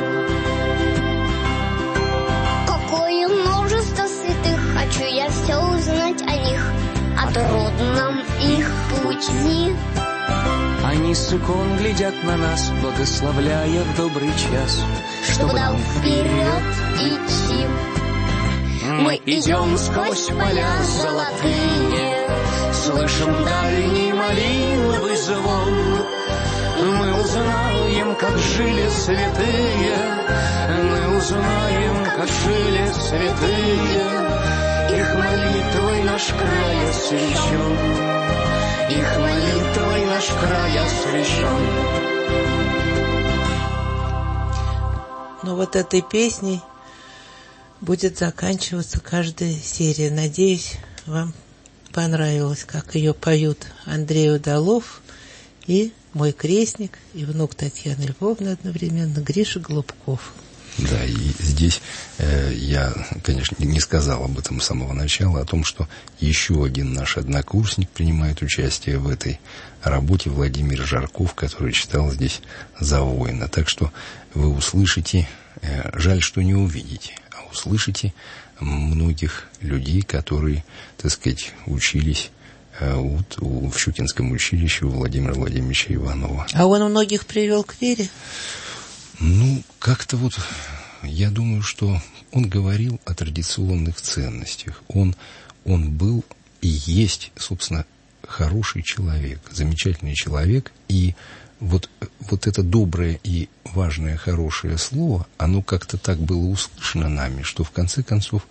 Какое множество святых, хочу я все узнать о них, о трудном их пути. Они с икон глядят на нас, благословляя в добрый час, чтобы нам вперед идти. Мы идем сквозь поля золотые, слышим дальний малиновый звон. Мы узнаем, как жили святые. Мы узнаем, как жили святые. Их молитвой наш край освящен. Их молитвой наш край освящен. Но вот этой песней будет заканчиваться каждая серия. Надеюсь, вам понравилось, как ее поют Андрей Удалов и мой крестник, и внук Татьяны Львовны одновременно, Гриша Голубков. Да, и здесь я, конечно, не сказал об этом с самого начала, о том, что еще один наш однокурсник принимает участие в этой работе, Владимир Жарков, который читал здесь «За воина». Так что вы услышите, жаль, что не увидите, а услышите многих людей, которые, так сказать, учились в Щукинском училище у Владимира Владимировича Иванова. А он многих привел к вере? Ну, как-то вот, я думаю, что он говорил о традиционных ценностях. Он был и есть, собственно, хороший человек, замечательный человек. И вот это доброе и важное, хорошее слово, оно как-то так было услышано нами, что в конце концов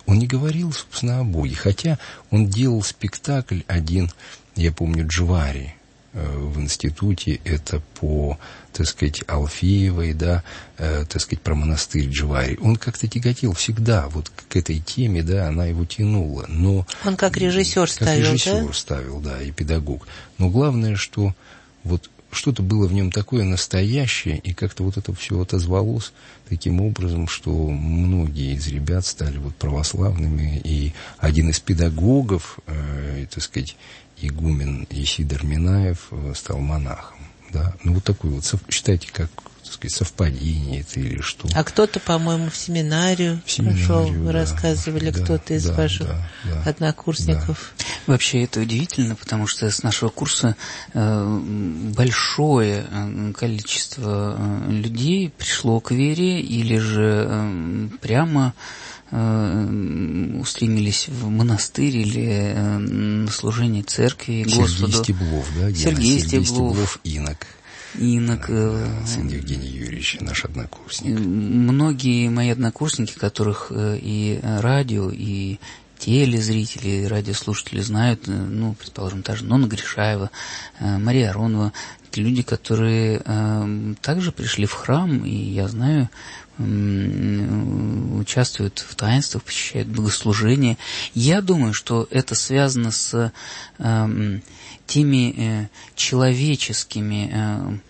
Он не говорил, собственно, о Боге. Хотя он делал спектакль один, я помню, Джвари в институте, это по, так сказать, Алфеевой, да, так сказать, про монастырь Джвари. Он как-то тяготел всегда вот к этой теме, да, она его тянула. Но он как режиссер ставил, как режиссер ставил, да, и педагог. Но главное, что вот что-то было в нем такое настоящее, и как-то вот это все отозвалось таким образом, что многие из ребят стали вот православными, и один из педагогов, так сказать, игумен Исидор Минаев, стал монахом. Да? Ну, вот такой вот, считайте, как, так сказать, совпадение это или что. А кто-то, по-моему, в семинарию пошел, вы да, рассказывали, да, кто-то из ваших однокурсников. Да. Вообще это удивительно, потому что с нашего курса большое количество людей пришло к вере или же прямо устремились в монастырь или на служение церкви Господу. Сергей Стеблов, да? Сергей Стеблов, инок. Сын Евгения Юрьевича, наш однокурсник. Многие мои однокурсники, которых и радио, и телезрители, и радиослушатели знают, ну, предположим, та же Нонна Гришаева, Мария Аронова, это люди, которые также пришли в храм, и я знаю, участвуют в таинствах, посещают богослужения. Я думаю, что это связано с теми человеческими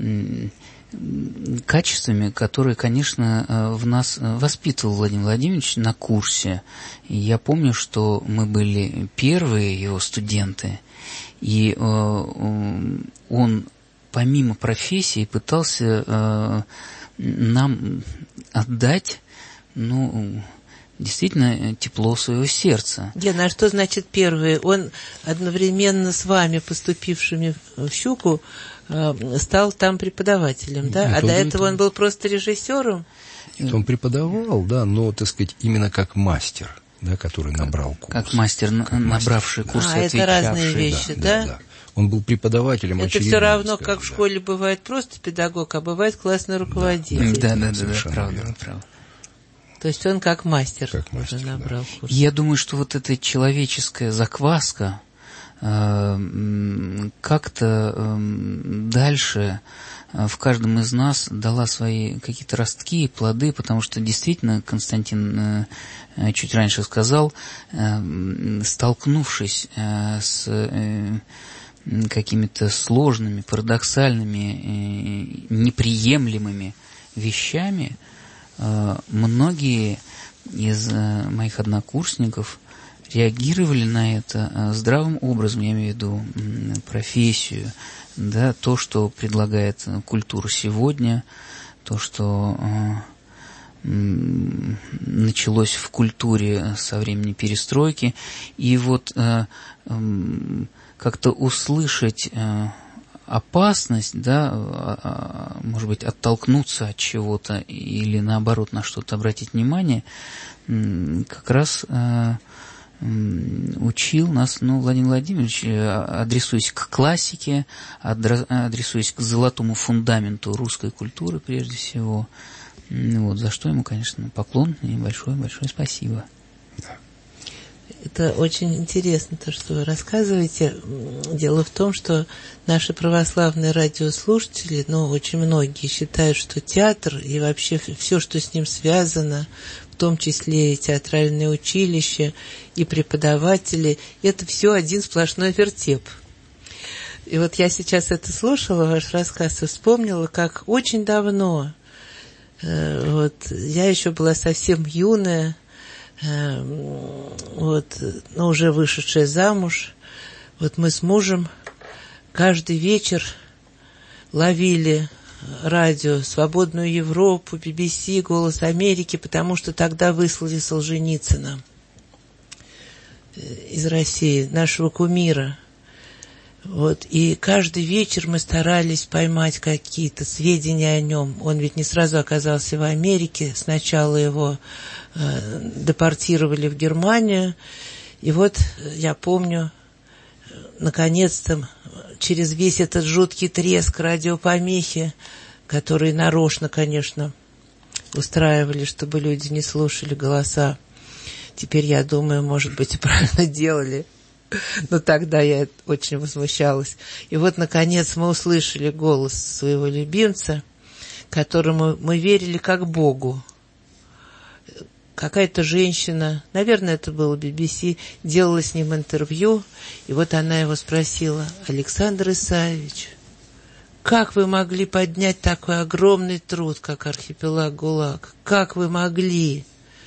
качествами, которые, конечно, в нас воспитывал Владимир Владимирович на курсе. И я помню, что мы были первые его студенты, и он помимо профессии пытался нам отдать, ну, действительно, тепло своего сердца. Гена, а что значит первые? Он одновременно с вами, поступившими в «Щуку», стал там преподавателем, да? Нет, а до этого он был просто режиссером? Нет, он преподавал, да, но, так сказать, именно как мастер, да, который набрал курс. Как мастер, набравший курс, отвечавший. Это разные вещи, да? Он был преподавателем очередным. Это все равно, как в школе бывает просто педагог, а бывает классный руководитель. Да, правда. То есть он как мастер набрал курс. Я думаю, что вот эта человеческая закваска как-то дальше в каждом из нас дала свои какие-то ростки и плоды, потому что действительно, Константин чуть раньше сказал, столкнувшись с какими-то сложными, парадоксальными, неприемлемыми вещами, многие из моих однокурсников реагировали на это здравым образом, я имею в виду профессию, да, то, что предлагает культура сегодня, то, что началось в культуре со времени перестройки, и вот как-то услышать опасность, да, может быть, оттолкнуться от чего-то или, наоборот, на что-то обратить внимание, как раз учил нас, Владимир Владимирович, адресуясь к классике, адресуясь к золотому фундаменту русской культуры, прежде всего. Вот, за что ему, конечно, поклон и большое-большое спасибо. Это очень интересно, то, что вы рассказываете. Дело в том, что наши православные радиослушатели, очень многие считают, что театр и вообще все, что с ним связано, в том числе и театральное училище, и преподаватели, это все один сплошной вертеп. И вот я сейчас это слушала, ваш рассказ, и вспомнила, как очень давно, я еще была совсем юная, уже вышедшая замуж, мы с мужем каждый вечер ловили радио «Свободную Европу», BBC, «Голос Америки», потому что тогда выслали Солженицына из России, нашего кумира. И каждый вечер мы старались поймать какие-то сведения о нем. Он ведь не сразу оказался в Америке. Сначала его депортировали в Германию. И я помню, наконец-то, через весь этот жуткий треск радиопомехи, которые нарочно, конечно, устраивали, чтобы люди не слушали голоса Теперь я думаю, может быть, и правильно делали. Но тогда я очень возмущалась. И вот, наконец, мы услышали голос своего любимца, которому мы верили как Богу. Какая-то женщина, наверное, это было BBC, делала с ним интервью, и вот она его спросила: Александр Исаевич, как вы могли поднять такой огромный труд, как архипелаг ГУЛАГ? Как вы могли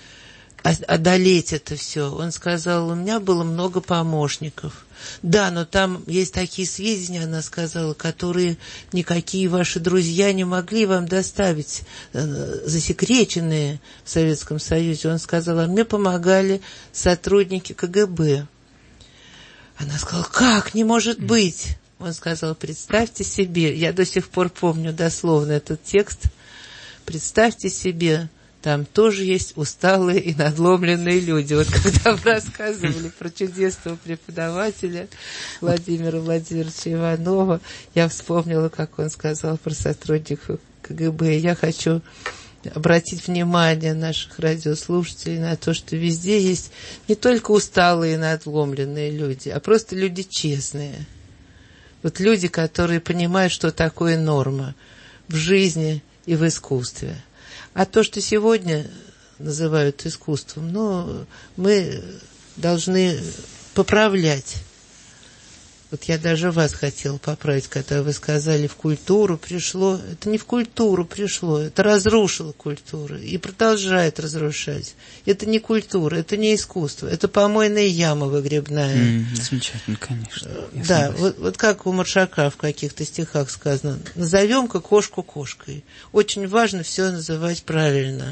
одолеть это все? Он сказал: у меня было много помощников. Да, но там есть такие сведения, она сказала, которые никакие ваши друзья не могли вам доставить, засекреченные в Советском Союзе. Он сказал: а мне помогали сотрудники КГБ. Она сказала: как? Не может быть. Он сказал: представьте себе, я до сих пор помню дословно этот текст, представьте себе, там тоже есть усталые и надломленные люди. Вот когда вы рассказывали про чудесного преподавателя Владимира Владимировича Иванова, я вспомнила, как он сказал про сотрудников КГБ. Я хочу обратить внимание наших радиослушателей на то, что везде есть не только усталые и надломленные люди, а просто люди честные. Вот люди, которые понимают, что такое норма в жизни и в искусстве. А то, что сегодня называют искусством, мы должны поправлять. Вот я даже вас хотела поправить, когда вы сказали, в культуру пришло. Это не в культуру пришло, это разрушило культуру и продолжает разрушать. Это не культура, это не искусство, это помойная яма выгребная. Замечательно, конечно. Да, вот как у Маршака в каких-то стихах сказано: назовем-ка кошку кошкой. Очень важно все называть правильно.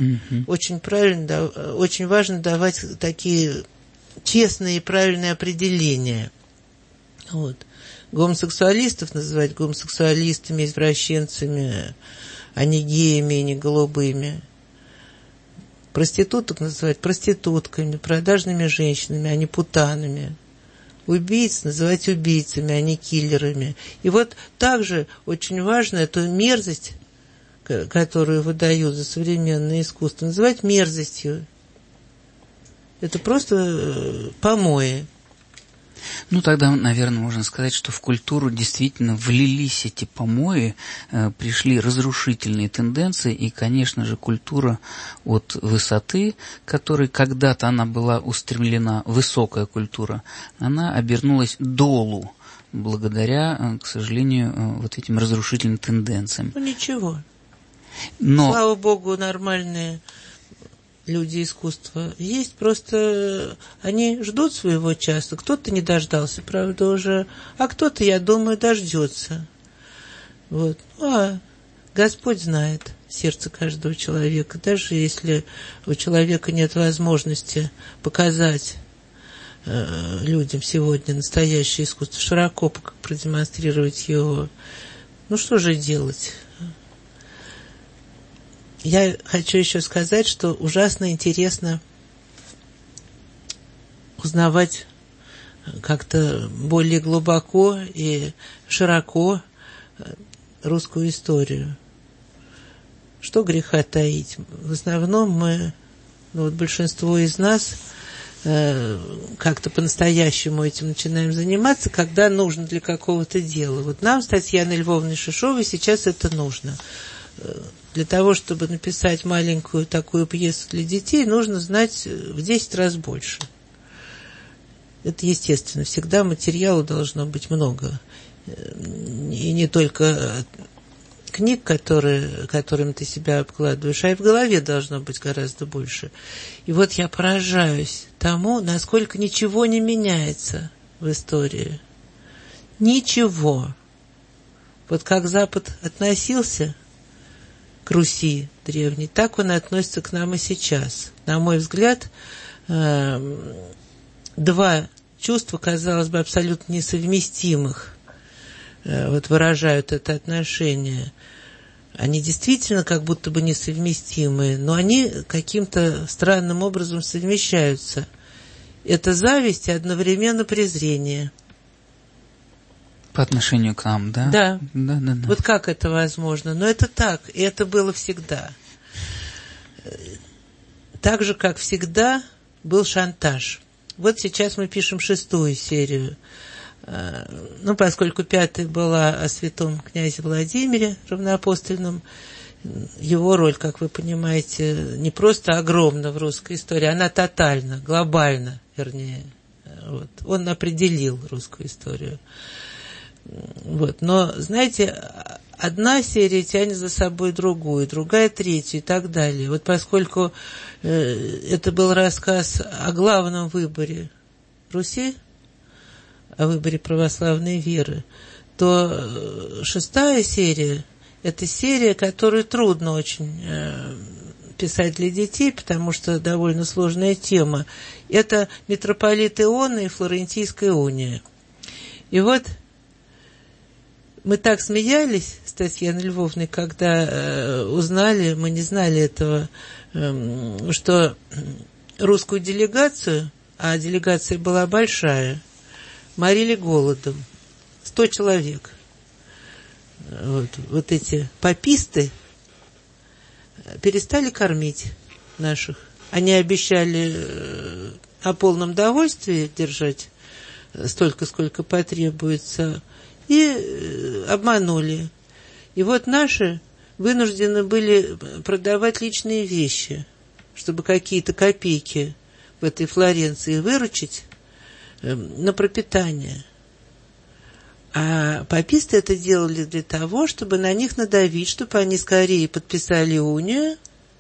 Очень важно давать такие честные и правильные определения. Вот. Гомосексуалистов называть гомосексуалистами, извращенцами, а не геями и не голубыми. Проституток называть проститутками, продажными женщинами, а не путанами. Убийц называть убийцами, а не киллерами. И вот также очень важно эту мерзость, которую выдают за современное искусство, называть мерзостью. Это просто помои. Тогда, наверное, можно сказать, что в культуру действительно влились эти помои, пришли разрушительные тенденции, и, конечно же, культура от высоты, которой когда-то она была устремлена, высокая культура, она обернулась долу, благодаря, к сожалению, вот этим разрушительным тенденциям. Ничего. Слава Богу, нормальные люди искусства есть, просто они ждут своего часа. Кто-то не дождался, правда, уже, а кто-то, я думаю, дождется. Вот. Господь знает сердце каждого человека. Даже если у человека нет возможности показать людям сегодня настоящее искусство, широко продемонстрировать его, что же делать? Я хочу еще сказать, что ужасно интересно узнавать как-то более глубоко и широко русскую историю. Что греха таить? В основном мы, большинство из нас как-то по-настоящему этим начинаем заниматься, когда нужно для какого-то дела. Вот нам с Татьяной Львовной Шишовой сейчас это нужно. Для того, чтобы написать маленькую такую пьесу для детей, нужно знать в 10 раз больше. Это естественно. Всегда материала должно быть много. И не только книг, которыми ты себя обкладываешь, а и в голове должно быть гораздо больше. И вот я поражаюсь тому, насколько ничего не меняется в истории. Ничего. Вот как Запад относился к Руси древней, так он относится к нам и сейчас. На мой взгляд, два чувства, казалось бы, абсолютно несовместимых, выражают это отношение. Они действительно как будто бы несовместимые, но они каким-то странным образом совмещаются. Это зависть и одновременно презрение. По отношению к нам, да? Да. Да. Вот как это возможно? Но это так, и это было всегда. Так же, как всегда, был шантаж. Вот сейчас мы пишем 6-ю серию. Ну, поскольку 5-я была о святом князе Владимире равноапостольном, его роль, как вы понимаете, не просто огромна в русской истории, она тотальна, глобальна, вернее. Вот. Он определил русскую историю. Вот. Но, знаете, одна серия тянет за собой другую, другая третью и так далее. Вот поскольку это был рассказ о главном выборе Руси, о выборе православной веры, то 6-я серия – это серия, которую трудно очень писать для детей, потому что довольно сложная тема. Это митрополит Иона и Флорентийская уния. И вот мы так смеялись с Татьяной Львовной, когда узнали, мы не знали этого, что русскую делегацию, а делегация была большая, морили голодом. 100 человек. Вот эти паписты перестали кормить наших. Они обещали о полном довольствии держать столько, сколько потребуется, и обманули. И вот наши вынуждены были продавать личные вещи, чтобы какие-то копейки в этой Флоренции выручить на пропитание. А паписты это делали для того, чтобы на них надавить, чтобы они скорее подписали унию,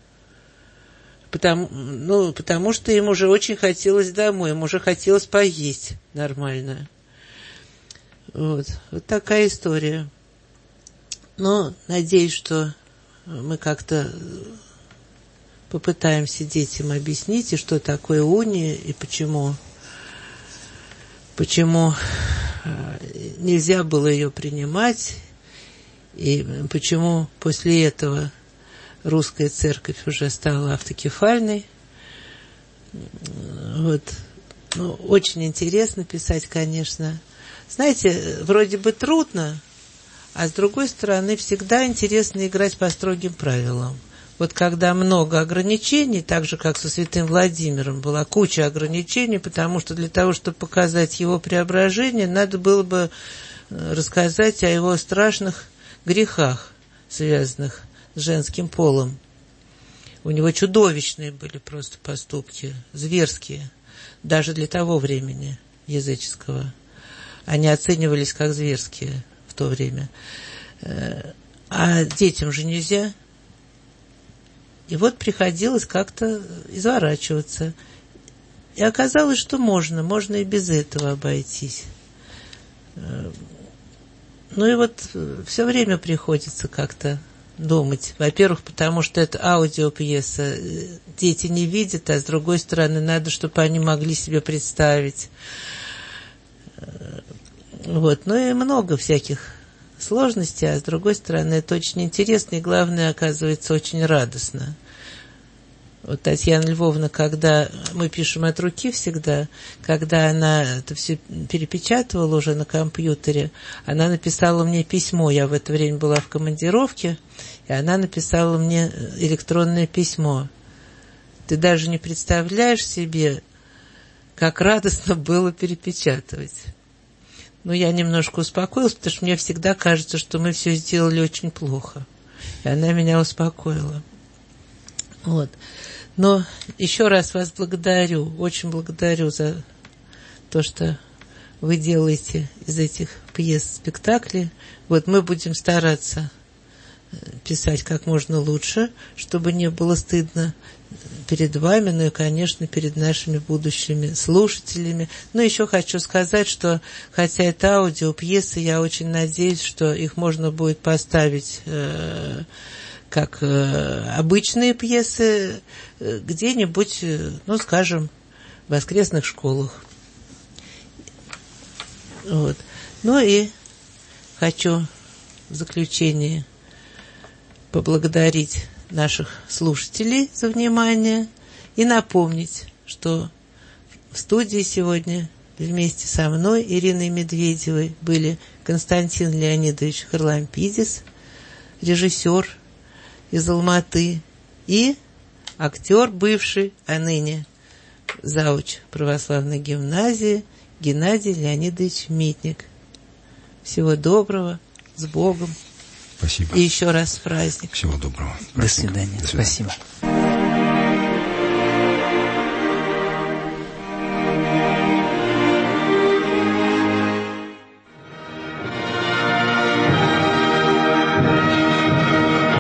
потому что им уже очень хотелось домой, им уже хотелось поесть нормально. Вот такая история. Но надеюсь, что мы как-то попытаемся детям объяснить, и что такое уния, и почему нельзя было ее принимать, и почему после этого русская церковь уже стала автокефальной. Вот. Ну, очень интересно писать, конечно. Знаете, вроде бы трудно, а с другой стороны всегда интересно играть по строгим правилам. Вот когда много ограничений, так же, как со святым Владимиром, была куча ограничений, потому что для того, чтобы показать его преображение, надо было бы рассказать о его страшных грехах, связанных с женским полом. У него чудовищные были просто поступки, зверские, даже для того времени языческого. Они оценивались как зверские в то время. А детям же нельзя. И вот приходилось как-то изворачиваться. И оказалось, что можно и без этого обойтись. Ну и вот все время приходится как-то думать. Во-первых, потому что это аудиопьеса. Дети не видят, а с другой стороны, надо, чтобы они могли себе представить. Вот. Ну и много всяких сложностей, а с другой стороны, это очень интересно и, главное, оказывается, очень радостно. Вот Татьяна Львовна, когда мы пишем от руки всегда, когда она это все перепечатывала уже на компьютере, она написала мне письмо, я в это время была в командировке, и она написала мне электронное письмо. Ты даже не представляешь себе, как радостно было перепечатывать. Но я немножко успокоилась, потому что мне всегда кажется, что мы все сделали очень плохо. И она меня успокоила. Вот. Но еще раз вас благодарю, очень благодарю за то, что вы делаете из этих пьес спектакли. Вот мы будем стараться писать как можно лучше, чтобы не было стыдно перед вами, ну и, конечно, перед нашими будущими слушателями. Но еще хочу сказать, что хотя это аудиопьесы, я очень надеюсь, что их можно будет поставить как обычные пьесы где-нибудь, ну, скажем, в воскресных школах. Вот. Ну и хочу в заключение поблагодарить наших слушателей за внимание и напомнить, что в студии сегодня вместе со мной, Ириной Медведевой, были Константин Леонидович Харлампидис, режиссер из Алматы, и актер бывший, а ныне зауч православной гимназии Геннадий Леонидович Митник. Всего доброго, с Богом. Спасибо. И еще раз с праздником. Всего доброго. До свидания. Спасибо.